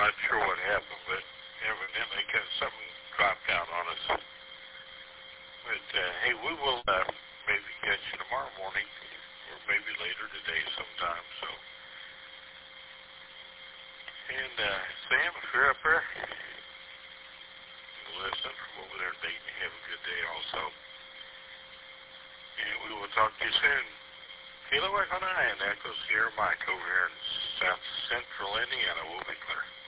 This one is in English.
not sure what happened, but evidently something dropped out on us. But, hey, we will maybe catch you tomorrow morning, or maybe later today sometime, so. And, Sam, if you're up there, listen from over there in Dayton, have a good day also. And we will talk to you soon. Kilo Echo 9, Echo Sierra Mike over here in South Central Indiana. We'll be clear.